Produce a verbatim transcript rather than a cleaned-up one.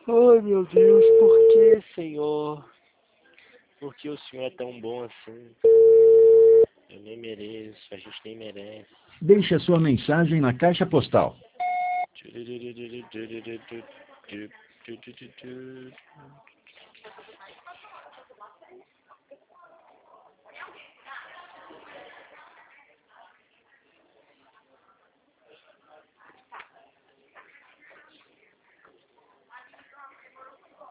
Ai, meu Deus, por que, Senhor? Por que o Senhor é tão bom assim? Eu nem mereço, a gente nem merece. Deixe a sua mensagem na caixa postal.